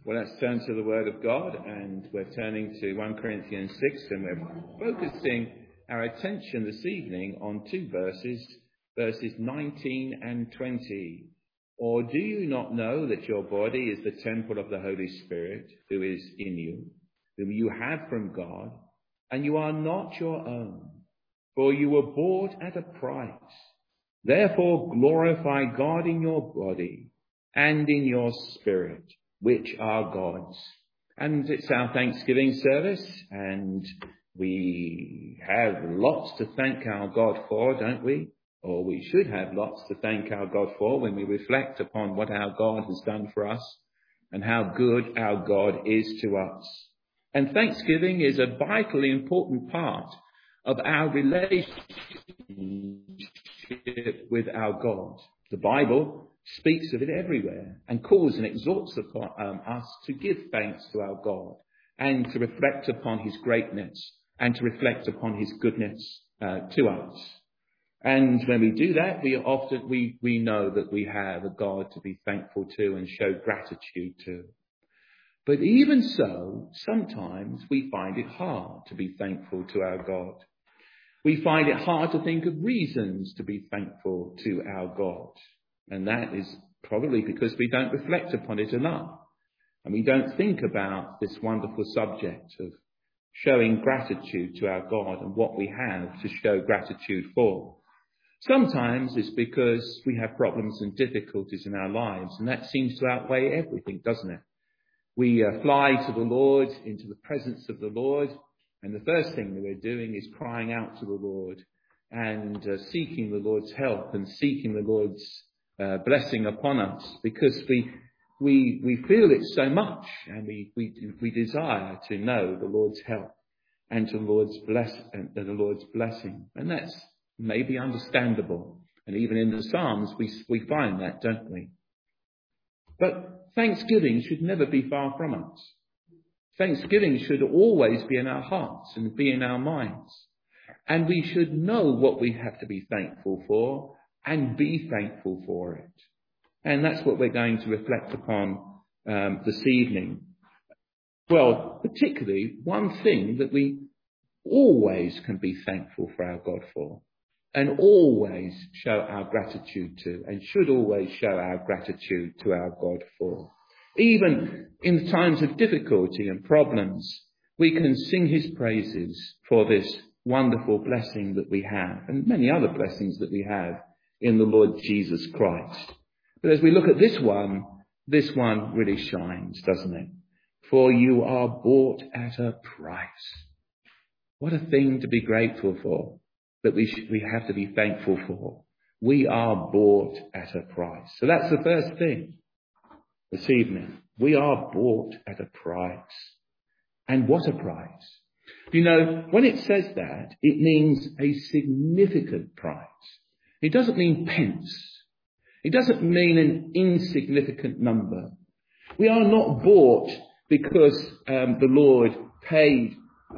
Well, let's turn to the Word of God, and we're turning to 1 Corinthians 6, and we're focusing our attention this evening on two verses 19 and 20. Or do you not know that your body is the temple of the Holy Spirit who is in you, whom you have from God, and you are not your own, for you were bought at a price. Therefore glorify God in your body and in your spirit, which are God's. And it's our Thanksgiving service, and we have lots to thank our God for, don't we? Or we should have lots to thank our God for when we reflect upon what our God has done for us and how good our God is to us. And Thanksgiving is a vitally important part of our relationship with our God. The Bible speaks of it everywhere and calls and exhorts upon us to give thanks to our God and to reflect upon his greatness and to reflect upon his goodness to us. And when we do that, we know that we have a God to be thankful to and show gratitude to. But even so, sometimes we find it hard to be thankful to our God. We find it hard to think of reasons to be thankful to our God. And that is probably because we don't reflect upon it enough. And we don't think about this wonderful subject of showing gratitude to our God and what we have to show gratitude for. Sometimes it's because we have problems and difficulties in our lives, and that seems to outweigh everything, doesn't it? We fly to the Lord, into the presence of the Lord, and the first thing that we're doing is crying out to the Lord and seeking the Lord's help and seeking the Lord's blessing upon us, because we feel it so much, and we desire to know the Lord's help and to the Lord's blessing, and that's maybe understandable. And even in the Psalms we find that, don't we? But thanksgiving should never be far from us. Thanksgiving should always be in our hearts and be in our minds. And we should know what we have to be thankful for and be thankful for it. And that's what we're going to reflect upon this evening. Well, particularly one thing that we always can be thankful for our God for, and always show our gratitude to, and should always show our gratitude to our God for. Even in times of difficulty and problems, we can sing his praises for this wonderful blessing that we have, and many other blessings that we have in the Lord Jesus Christ. But as we look at this one really shines, doesn't it? For you are bought at a price. What a thing to be grateful for, that we have to be thankful for. We are bought at a price. So that's the first thing this evening. We are bought at a price. And what a price. You know, when it says that, it means a significant price. It doesn't mean pence. It doesn't mean an insignificant number. We are not bought because the Lord paid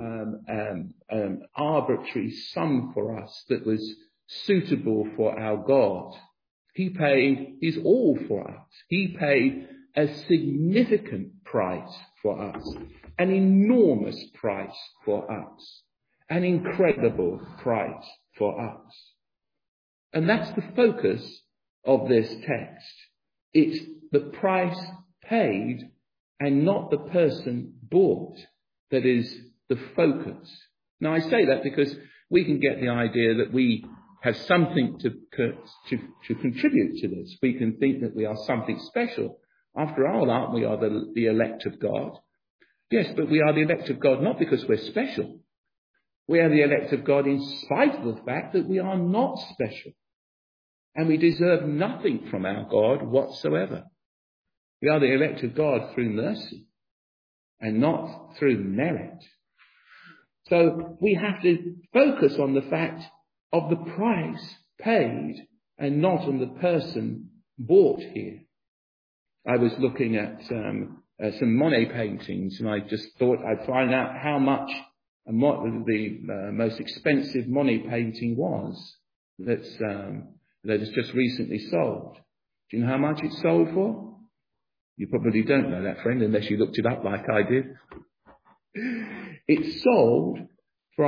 arbitrary sum for us that was suitable for our God. He paid his all for us. He paid a significant price for us, an enormous price for us, an incredible price for us. And that's the focus of this text. It's the price paid and not the person bought that is the focus. Now I say that because we can get the idea that we have something to contribute to this. We can think that we are something special. After all, aren't we the elect of God? Yes, but we are the elect of God not because we're special. We are the elect of God in spite of the fact that we are not special. And we deserve nothing from our God whatsoever. We are the elect of God through mercy and not through merit. So we have to focus on the fact of the price paid and not on the person bought here. I was looking at some Monet paintings, and I just thought I'd find out how much and what the most expensive Monet painting was that has just recently sold. Do you know how much it sold for? You probably don't know that, friend, unless you looked it up like I did. It sold for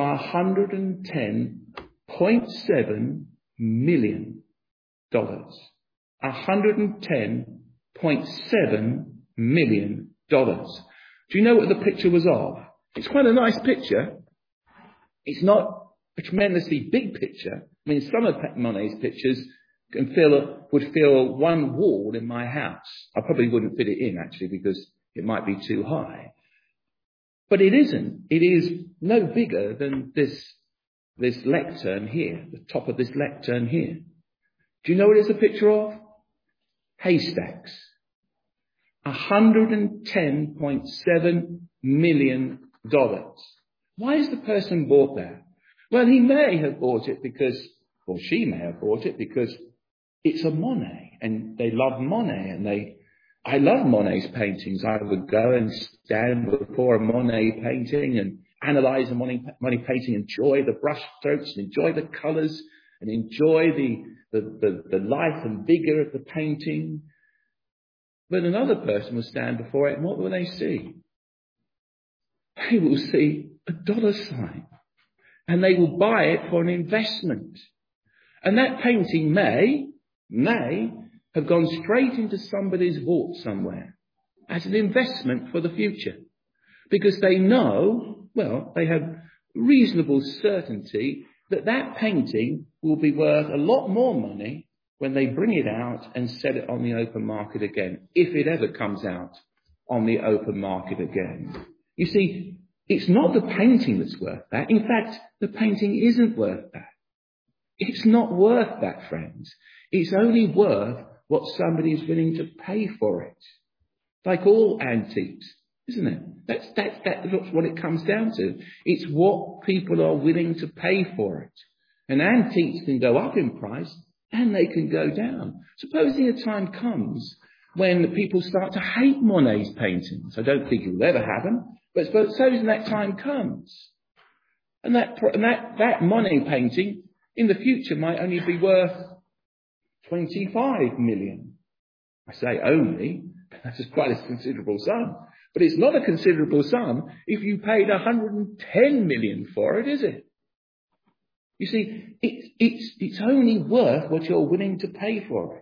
$110.7 million. $110.7 million. Do you know what the picture was of? It's quite a nice picture. It's not a tremendously big picture. I mean, some of Monet's pictures would fill one wall in my house. I probably wouldn't fit it in, actually, because it might be too high. But it isn't. It is no bigger than this lectern here, the top of this lectern here. Do you know what it's a picture of? Haystacks. $110.7 million. Why has the person bought that? Well, he may have bought it because, or she may have bought it because it's a Monet, and they love Monet, and I love Monet's paintings. I would go and stand before a Monet painting and analyse a Monet painting, enjoy the brush strokes, and enjoy the colours, and enjoy the life and vigour of the painting. But another person will stand before it, and what will they see? They will see a dollar sign, and they will buy it for an investment. And that painting may have gone straight into somebody's vault somewhere as an investment for the future, because they know, well, they have reasonable certainty that painting will be worth a lot more money when they bring it out and sell it on the open market again, if it ever comes out on the open market again. You see, it's not the painting that's worth that. In fact, the painting isn't worth that. It's not worth that, friends. It's only worth what somebody's willing to pay for it. Like all antiques, isn't it? That's what it comes down to. It's what people are willing to pay for it. And antiques can go up in price and they can go down. Supposing a time comes when people start to hate Monet's paintings. I don't think it will ever happen, but supposing that time comes. And that Monet painting in the future might only be worth 25 million. I say only, that's quite a considerable sum. But it's not a considerable sum if you paid 110 million for it, is it? You see, it's only worth what you're willing to pay for it.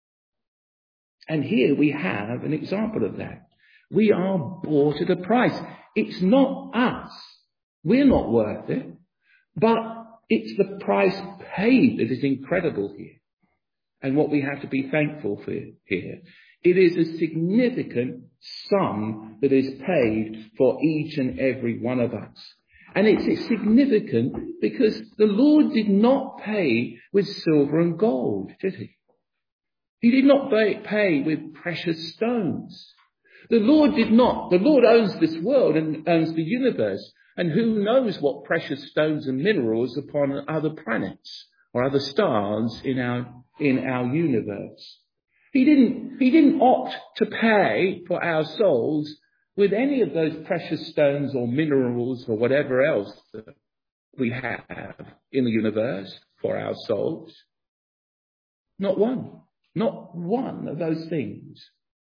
And here we have an example of that. We are bought at a price. It's not us. We're not worth it. But it's the price paid that is incredible here. And what we have to be thankful for here. It is a significant sum that is paid for each and every one of us. And it's significant because the Lord did not pay with silver and gold, did he? He did not pay with precious stones. The Lord did not. The Lord owns this world and owns the universe. And who knows what precious stones and minerals upon other planets or other stars in our universe. He didn't opt to pay for our souls with any of those precious stones or minerals or whatever else that we have in the universe for our souls. Not one of those things.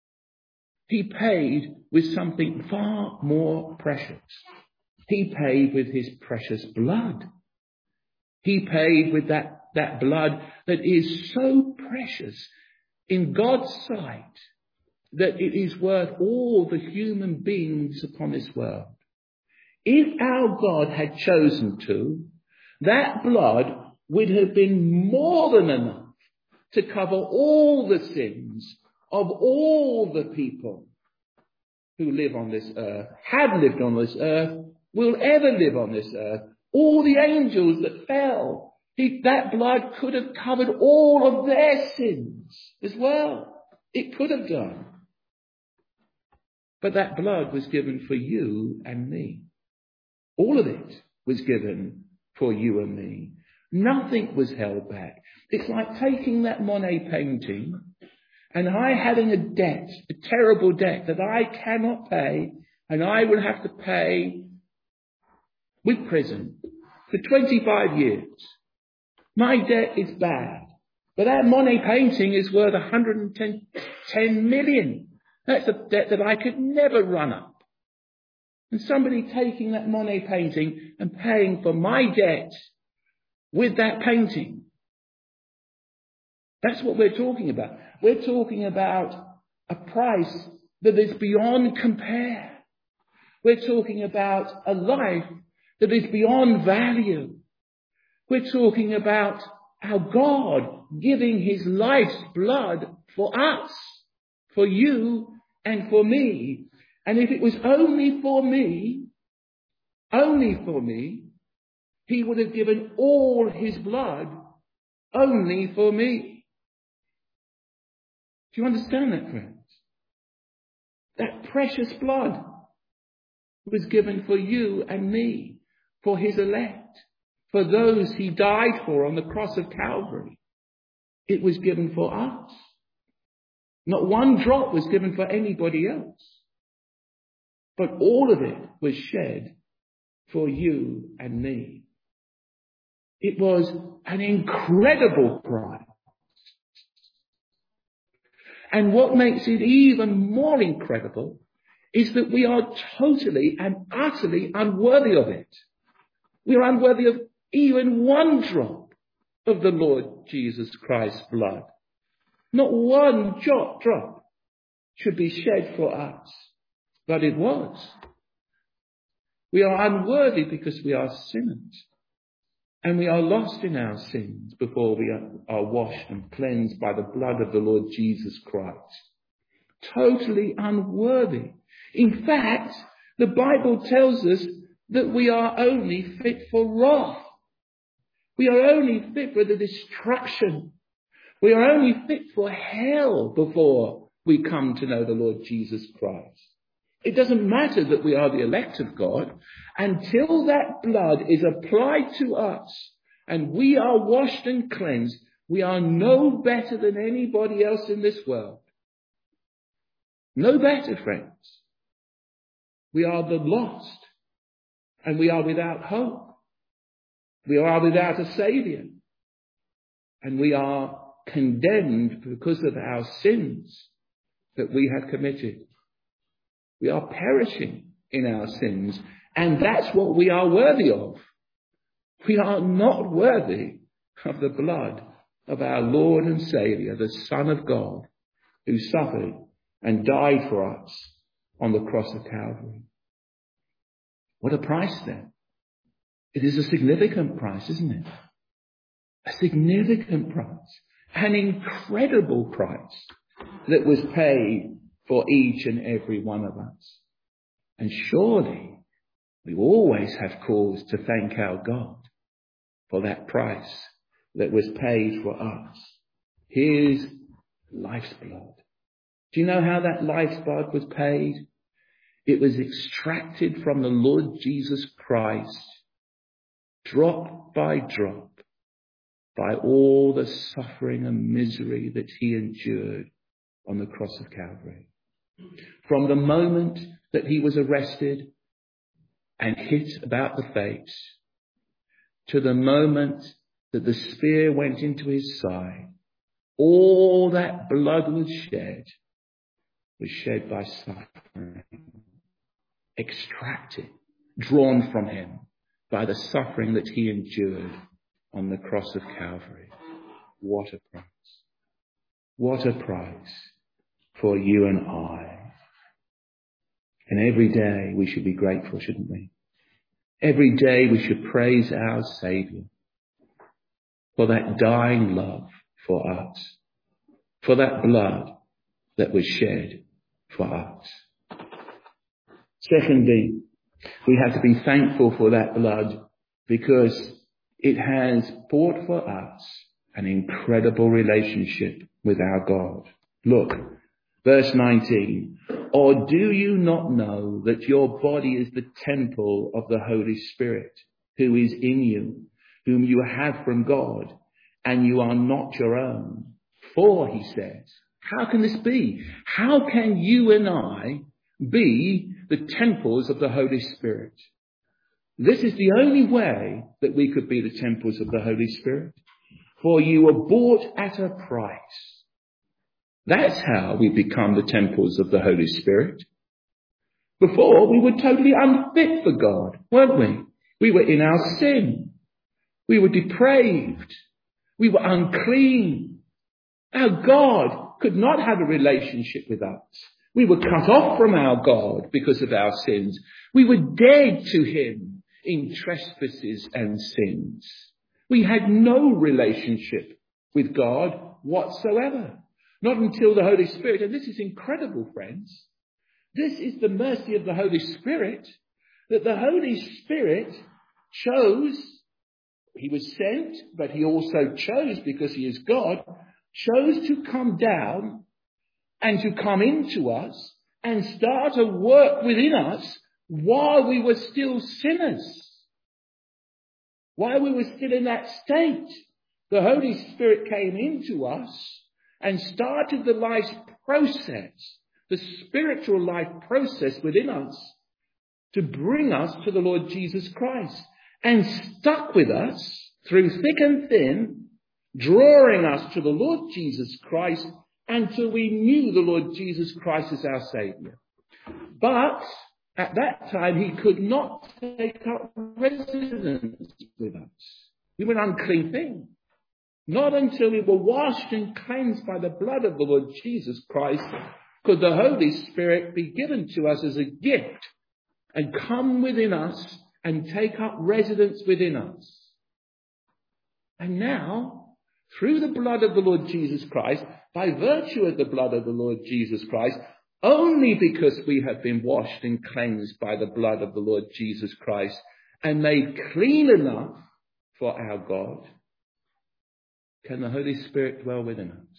He paid with something far more precious. He paid with his precious blood. He paid with that blood that is so precious in God's sight that it is worth all the human beings upon this world. If our God had chosen to, that blood would have been more than enough to cover all the sins of all the people who live on this earth, have lived on this earth, will ever live on this earth. All the angels that fell, that blood could have covered all of their sins as well. It could have done. But that blood was given for you and me. All of it was given for you and me. Nothing was held back. It's like taking that Monet painting and I having a debt, a terrible debt that I cannot pay, and I will have to pay with prison for 25 years. My debt is bad. But that Monet painting is worth 110 million. That's a debt that I could never run up. And somebody taking that Monet painting and paying for my debt with that painting. That's what we're talking about. We're talking about a price that is beyond compare. We're talking about a life that is beyond value. We're talking about our God giving his life's blood for us, for you and for me. And if it was only for me, he would have given all his blood only for me. Do you understand that, friends? That precious blood was given for you and me, for his elect, for those he died for on the cross of Calvary. It was given for us. Not one drop was given for anybody else. But all of it was shed for you and me. It was an incredible price. And what makes it even more incredible is that we are totally and utterly unworthy of it. We are unworthy of even one drop of the Lord Jesus Christ's blood. Not one drop should be shed for us. But it was. We are unworthy because we are sinners. And we are lost in our sins before we are washed and cleansed by the blood of the Lord Jesus Christ. Totally unworthy. In fact, the Bible tells us that we are only fit for wrath. We are only fit for the destruction. We are only fit for hell before we come to know the Lord Jesus Christ. It doesn't matter that we are the elect of God until that blood is applied to us and we are washed and cleansed. We are no better than anybody else in this world. No better, friends. We are the lost and we are without hope. We are without a Saviour and we are condemned because of our sins that we have committed. We are perishing in our sins, and that's what we are worthy of. We are not worthy of the blood of our Lord and Saviour, the Son of God, who suffered and died for us on the cross of Calvary. What a price then. It is a significant price, isn't it? A significant price. An incredible price that was paid for each and every one of us. And surely we always have cause to thank our God for that price that was paid for us. His life's blood. Do you know how that life's blood was paid? It was extracted from the Lord Jesus Christ, drop by drop, by all the suffering and misery that he endured on the cross of Calvary. From the moment that he was arrested and hit about the face, to the moment that the spear went into his side, all that blood was shed by suffering, extracted, drawn from him by the suffering that he endured on the cross of Calvary. What a price. What a price for you and I. And every day we should be grateful, shouldn't we? Every day we should praise our Saviour for that dying love for us, for that blood that was shed for us. Secondly, we have to be thankful for that blood because it has bought for us an incredible relationship with our God. Look, verse 19. Or do you not know that your body is the temple of the Holy Spirit who is in you, whom you have from God, and you are not your own? For, he says, how can this be? How can you and I be the temples of the Holy Spirit? This is the only way that we could be the temples of the Holy Spirit. For you were bought at a price. That's how we become the temples of the Holy Spirit. Before, we were totally unfit for God, weren't we? We were in our sin. We were depraved. We were unclean. Our God could not have a relationship with us. We were cut off from our God because of our sins. We were dead to him in trespasses and sins. We had no relationship with God whatsoever. Not until the Holy Spirit, and this is incredible, friends. This is the mercy of the Holy Spirit, that the Holy Spirit chose, he was sent, but he also chose, because he is God, chose to come down and to come into us and start a work within us while we were still sinners. While we were still in that state, the Holy Spirit came into us and started the life process, the spiritual life process within us to bring us to the Lord Jesus Christ, and stuck with us through thick and thin, drawing us to the Lord Jesus Christ until we knew the Lord Jesus Christ as our Saviour. But at that time, he could not take up residence with us. We were an unclean thing. Not until we were washed and cleansed by the blood of the Lord Jesus Christ could the Holy Spirit be given to us as a gift and come within us and take up residence within us. And now, through the blood of the Lord Jesus Christ, by virtue of the blood of the Lord Jesus Christ, only because we have been washed and cleansed by the blood of the Lord Jesus Christ and made clean enough for our God, can the Holy Spirit dwell within us.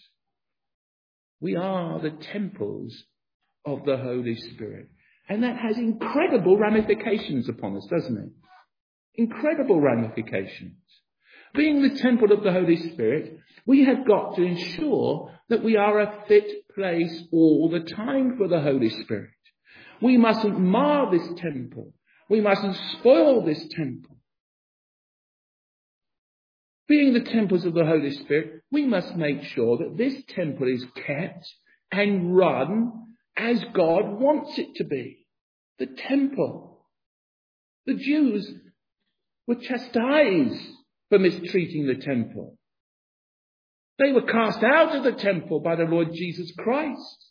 We are the temples of the Holy Spirit. And that has incredible ramifications upon us, doesn't it? Incredible ramifications. Being the temple of the Holy Spirit, we have got to ensure that we are a fit place all the time for the Holy Spirit. We mustn't mar this temple. We mustn't spoil this temple. Being the temples of the Holy Spirit, we must make sure that this temple is kept and run as God wants it to be. The temple. The Jews were chastised for mistreating the temple. They were cast out of the temple by the Lord Jesus Christ.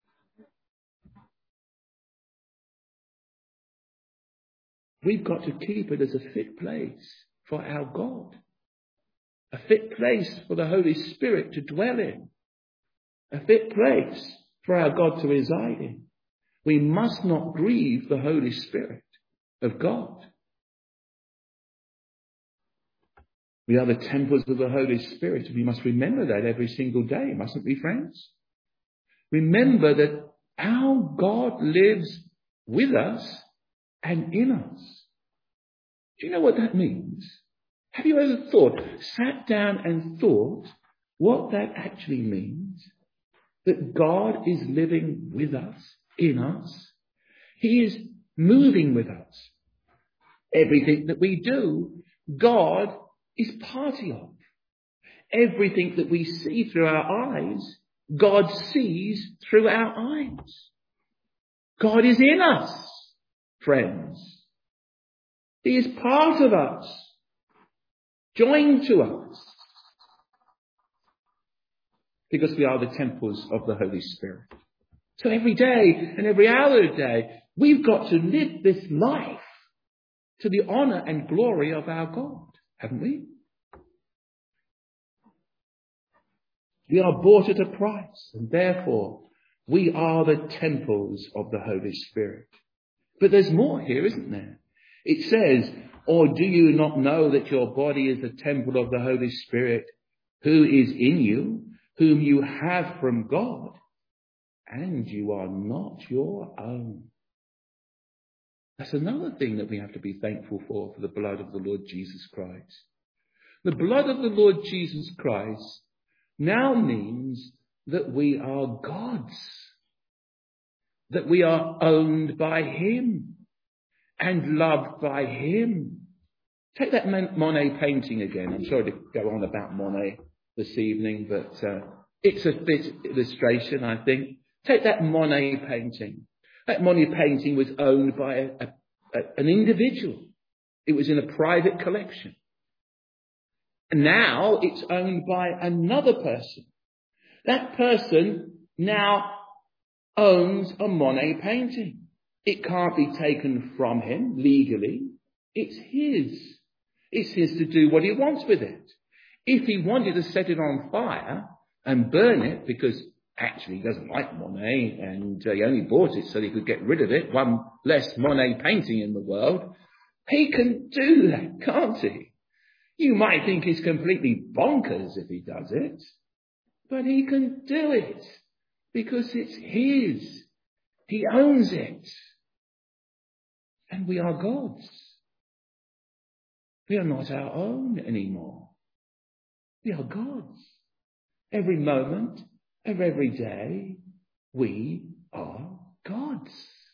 We've got to keep it as a fit place for our God. A fit place for the Holy Spirit to dwell in. A fit place for our God to reside in. We must not grieve the Holy Spirit of God. We are the temples of the Holy Spirit. We must remember that every single day, mustn't we, friends? Remember that our God lives with us and in us. Do you know what that means? Have you ever sat down and thought what that actually means? That God is living with us, in us. He is moving with us. Everything that we do, God is party of. Everything that we see through our eyes, God sees through our eyes. God is in us, friends. He is part of us, joined to us, because we are the temples of the Holy Spirit. So every day and every hour of the day, we've got to live this life to the honour and glory of our God, haven't we? We are bought at a price, and therefore we are the temples of the Holy Spirit. But there's more here, isn't there? It says, or do you not know that your body is a temple of the Holy Spirit who is in you, whom you have from God, and you are not your own? That's another thing that we have to be thankful for the blood of the Lord Jesus Christ. The blood of the Lord Jesus Christ now means that we are God's, that we are owned by him and loved by him. Take that Monet painting again. I'm sorry to go on about Monet this evening, but It's a fit illustration, I think. Take that Monet painting. That Monet painting was owned by an individual. It was in a private collection. And now it's owned by another person. That person now owns a Monet painting. It can't be taken from him legally. It's his. It's his to do what he wants with it. If he wanted to set it on fire and burn it, because actually he doesn't like Monet and he only bought it so he could get rid of it, one less Monet painting in the world, he can do that, can't he? You might think he's completely bonkers if he does it, but he can do it because it's his. He owns it. And we are God's. We are not our own anymore. We are God's. Every moment of every day, we are God's.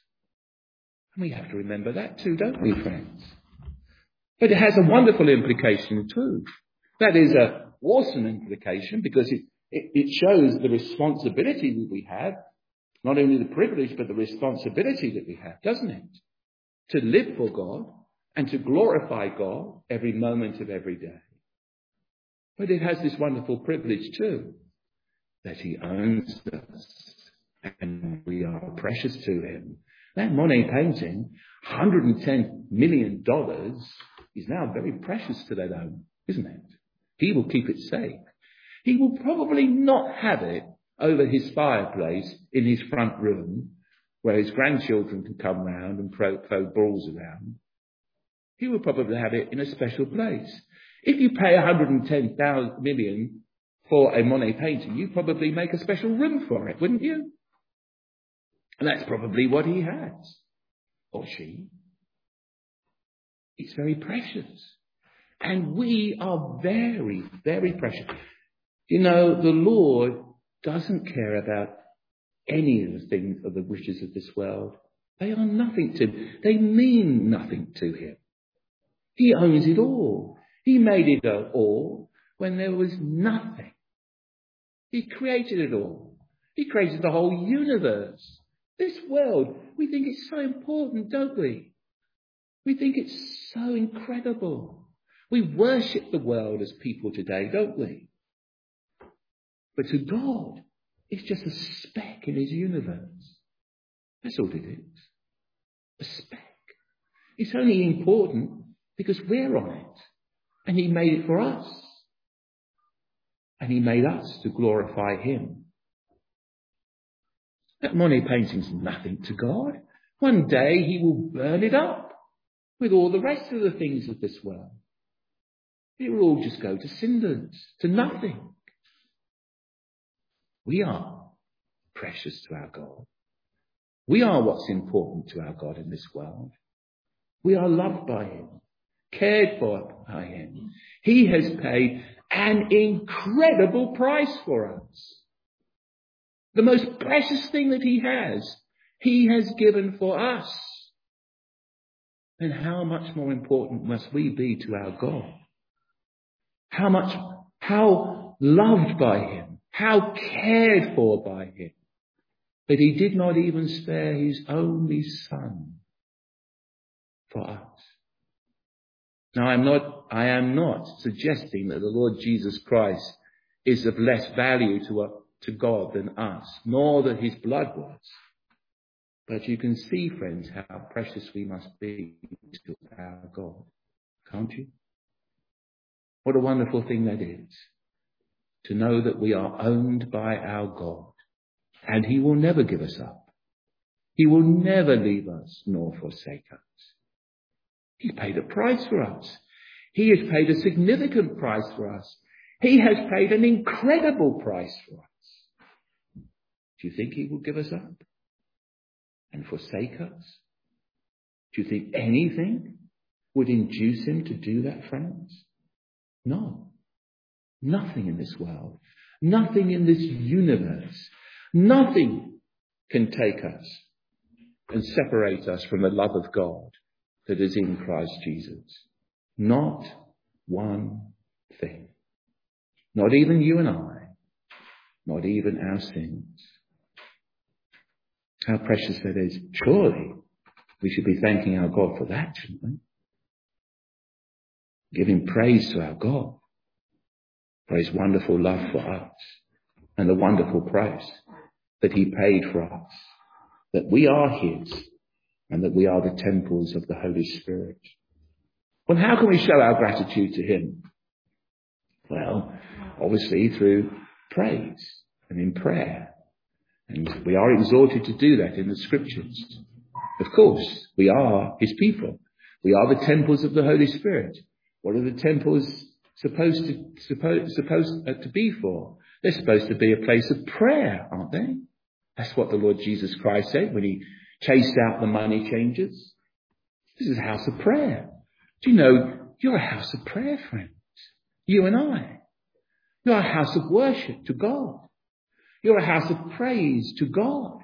And we have to remember that too, don't we, friends? But it has a wonderful implication too. That is an awesome implication because it shows the responsibility that we have, not only the privilege, but the responsibility that we have, doesn't it? To live for God and to glorify God every moment of every day. But it has this wonderful privilege too, that he owns us and we are precious to him. That Monet painting, $110 million, is now very precious to that owner, isn't it? He will keep it safe. He will probably not have it over his fireplace in his front room where his grandchildren can come round and throw balls around. He will probably have it in a special place. If you pay $110 million for a Monet painting, you probably make a special room for it, wouldn't you? And that's probably what he has. Or she. It's very precious. And we are very, very precious. You know, the Lord doesn't care about any of the things of the riches of this world. They are nothing to him. They mean nothing to him. He owns it all. He made it all when there was nothing. He created it all. He created the whole universe. This world, we think it's so important, don't we? We think it's so incredible. We worship the world as people today, don't we? But to God, it's just a speck in his universe. That's all it is. A speck. It's only important because we're on it. And he made it for us. And he made us to glorify him. That Monet painting's nothing to God. One day he will burn it up with all the rest of the things of this world. It will all just go to cinders, to nothing. We are precious to our God. We are what's important to our God in this world. We are loved by him, cared for by him. He has paid an incredible price for us. The most precious thing that he has given for us. And how much more important must we be to our God? How loved by him, how cared for by him, that he did not even spare his only son for us. Now, I am not suggesting that the Lord Jesus Christ is of less value to God than us, nor that his blood was. But you can see, friends, how precious we must be to our God, can't you? What a wonderful thing that is, to know that we are owned by our God, and he will never give us up. He will never leave us nor forsake us. He paid a price for us. He has paid a significant price for us. He has paid an incredible price for us. Do you think he will give us up and forsake us? Do you think anything would induce him to do that, friends? No. Nothing in this world, nothing in this universe, nothing can take us and separate us from the love of God that is in Christ Jesus. Not one thing. Not even you and I. not even our sins. How precious that is. Surely we should be thanking our God for that, shouldn't we? Giving praise to our God for his wonderful love for us and the wonderful price that he paid for us, that we are his and that we are the temples of the Holy Spirit. Well, how can we show our gratitude to him? Well, obviously through praise and in prayer. And we are exhorted to do that in the scriptures. Of course, we are his people. We are the temples of the Holy Spirit. What are the temples supposed to be for? They're supposed to be a place of prayer, aren't they? That's what the Lord Jesus Christ said when he chased out the money changers. This is a house of prayer. Do you know you're a house of prayer, friends? You and I. You're a house of worship to God. You're a house of praise to God.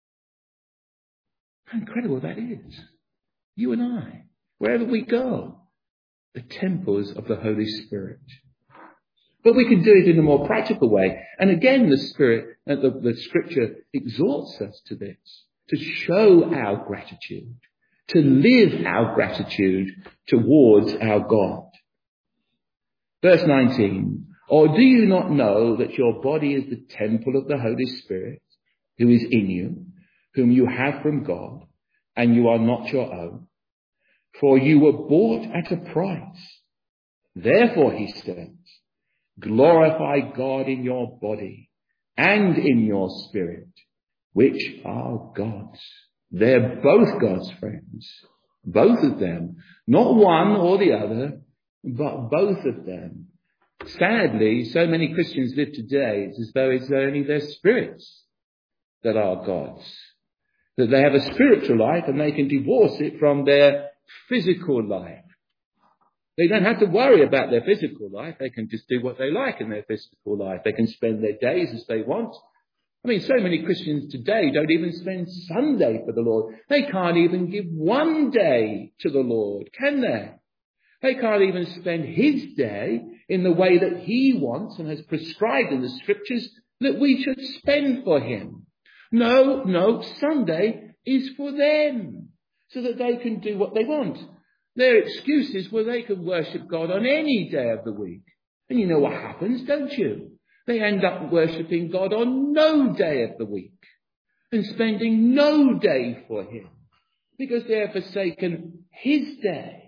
How incredible that is. You and I, wherever we go, the temples of the Holy Spirit. But we can do it in a more practical way. And again, the scripture exhorts us to this, to show our gratitude, to live our gratitude towards our God. Verse 19, or do you not know that your body is the temple of the Holy Spirit who is in you, whom you have from God, and you are not your own? For you were bought at a price. Therefore, he says, glorify God in your body and in your spirit, which are God's. They're both God's, friends. Both of them. Not one or the other, but both of them. Sadly, so many Christians live today, it's as though it's only their spirits that are God's. That they have a spiritual life and they can divorce it from their physical life. They don't have to worry about their physical life. They can just do what they like in their physical life. They can spend their days as they want. I mean, so many Christians today don't even spend Sunday for the Lord. They can't even give one day to the Lord, can they? They can't even spend his day in the way that he wants and has prescribed in the scriptures that we should spend for him. No, Sunday is for them so that they can do what they want. Their excuse is, well, they can worship God on any day of the week. And you know what happens, don't you? They end up worshipping God on no day of the week and spending no day for him because they have forsaken his day.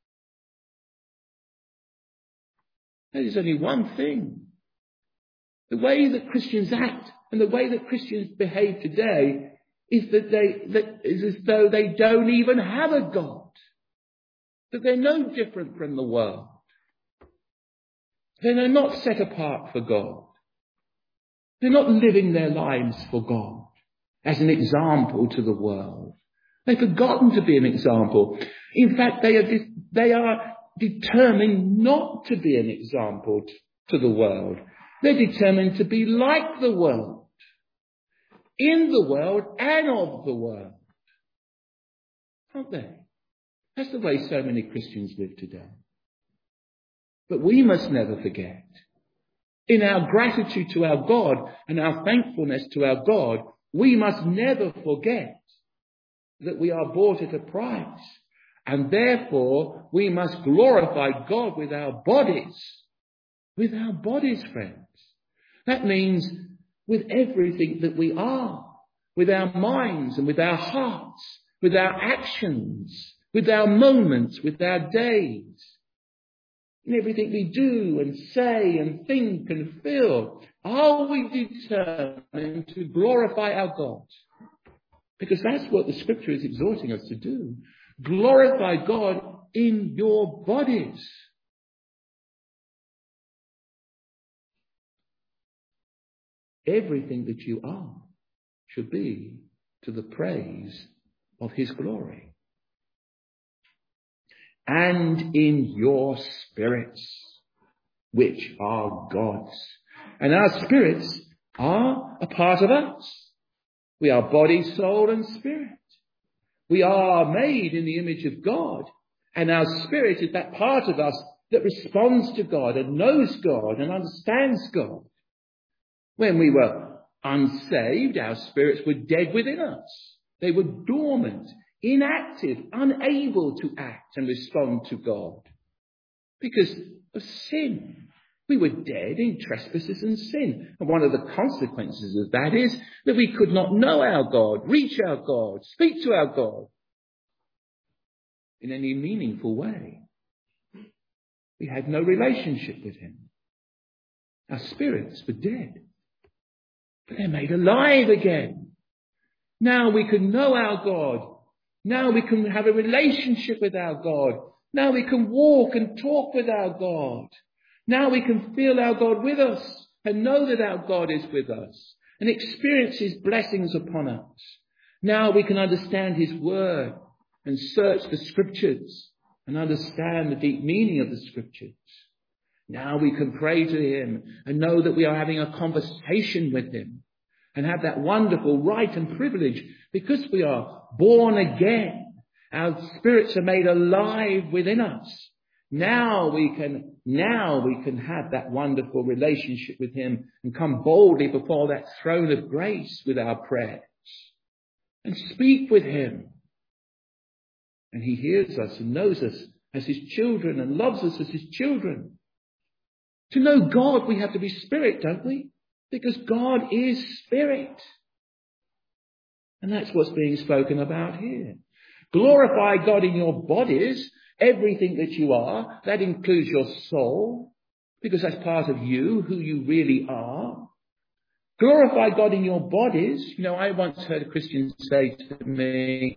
There's only one thing. The way that Christians act and the way that Christians behave today is that is as though they don't even have a God. That they're no different from the world. They're not set apart for God. They're not living their lives for God as an example to the world. They've forgotten to be an example. In fact, they are determined not to be an example to the world. They're determined to be like the world, in the world and of the world. Aren't they? That's the way so many Christians live today. But we must never forget, in our gratitude to our God and our thankfulness to our God, we must never forget that we are bought at a price. And therefore, we must glorify God with our bodies. With our bodies, friends. That means with everything that we are. With our minds and with our hearts. With our actions. With our moments. With our days. In everything we do and say and think and feel. Are we determined to glorify our God? Because that's what the scripture is exhorting us to do. Glorify God in your bodies. Everything that you are should be to the praise of his glory. And in your spirits, which are God's. And our spirits are a part of us. We are body, soul, and spirit. We are made in the image of God, and our spirit is that part of us that responds to God and knows God and understands God. When we were unsaved, our spirits were dead within us. They were dormant, inactive, unable to act and respond to God because of sin. We were dead in trespasses and sin. And one of the consequences of that is that we could not know our God, reach our God, speak to our God in any meaningful way. We had no relationship with him. Our spirits were dead. But they're made alive again. Now we can know our God. Now we can have a relationship with our God. Now we can walk and talk with our God. Now we can feel our God with us and know that our God is with us and experience his blessings upon us. Now we can understand his word and search the scriptures and understand the deep meaning of the scriptures. Now we can pray to him and know that we are having a conversation with him and have that wonderful right and privilege because we are born again. Our spirits are made alive within us. Now we can have that wonderful relationship with him and come boldly before that throne of grace with our prayers and speak with him. And he hears us and knows us as his children and loves us as his children. To know God, we have to be spirit, don't we? Because God is spirit. And that's what's being spoken about here. Glorify God in your bodies, everything that you are. That includes your soul, because that's part of you, who you really are. Glorify God in your bodies. You know, I once heard a Christian say to me,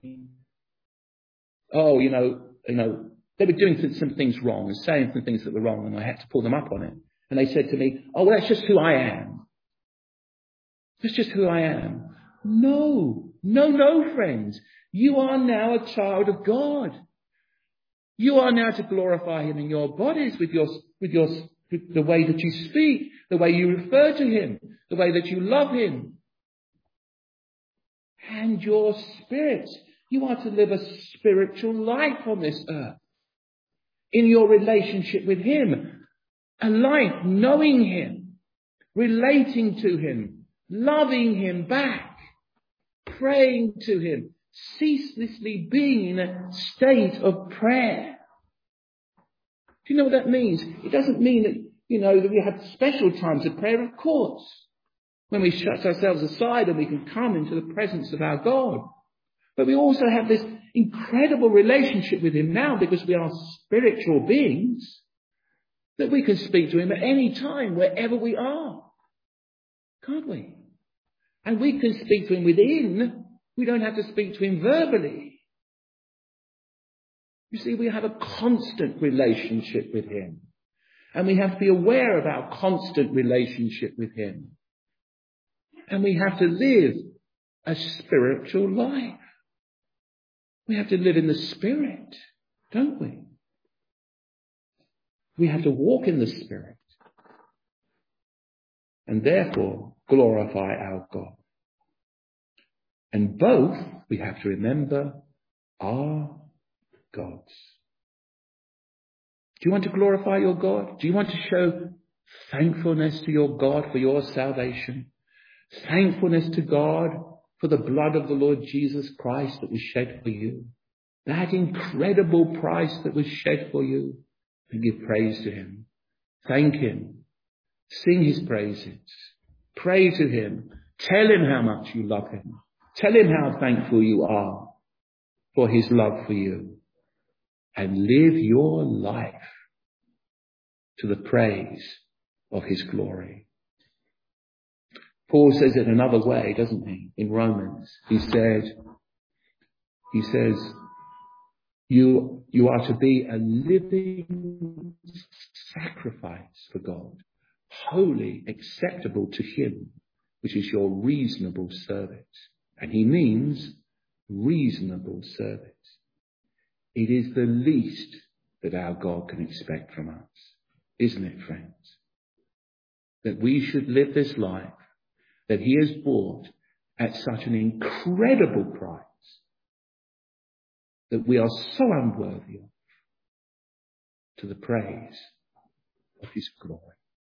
they were doing some things wrong and saying some things that were wrong, and I had to pull them up on it. And they said to me, oh, well, that's just who I am. That's just who I am. No, friends. You are now a child of God. You are now to glorify him in your bodies with the way that you speak, the way you refer to him, the way that you love him. And your spirit. You are to live a spiritual life on this earth. In your relationship with him. A life knowing him, relating to him, loving him back, praying to him, ceaselessly being in a state of prayer. Do you know what that means? It doesn't mean that, that we have special times of prayer, of course, when we shut ourselves aside and we can come into the presence of our God. But we also have this incredible relationship with him now because we are spiritual beings, that we can speak to him at any time, wherever we are. Can't we? And we can speak to him within. We don't have to speak to him verbally. You see, we have a constant relationship with him. And we have to be aware of our constant relationship with him. And we have to live a spiritual life. We have to live in the Spirit, don't we? We have to walk in the Spirit. And therefore glorify our God. And both, we have to remember, are God's. Do you want to glorify your God? Do you want to show thankfulness to your God for your salvation? Thankfulness to God for the blood of the Lord Jesus Christ that was shed for you. That incredible price that was shed for you. And give praise to him. Thank him. Sing his praises. Pray to him. Tell him how much you love him. Tell him how thankful you are for his love for you. And live your life to the praise of his glory. Paul says it another way, doesn't he? In Romans, he says, you are to be a living sacrifice for God, holy, acceptable to him, which is your reasonable service. And he means reasonable service. It is the least that our God can expect from us, isn't it, friends? That we should live this life that he has bought at such an incredible price that we are so unworthy of, to the praise of his glory.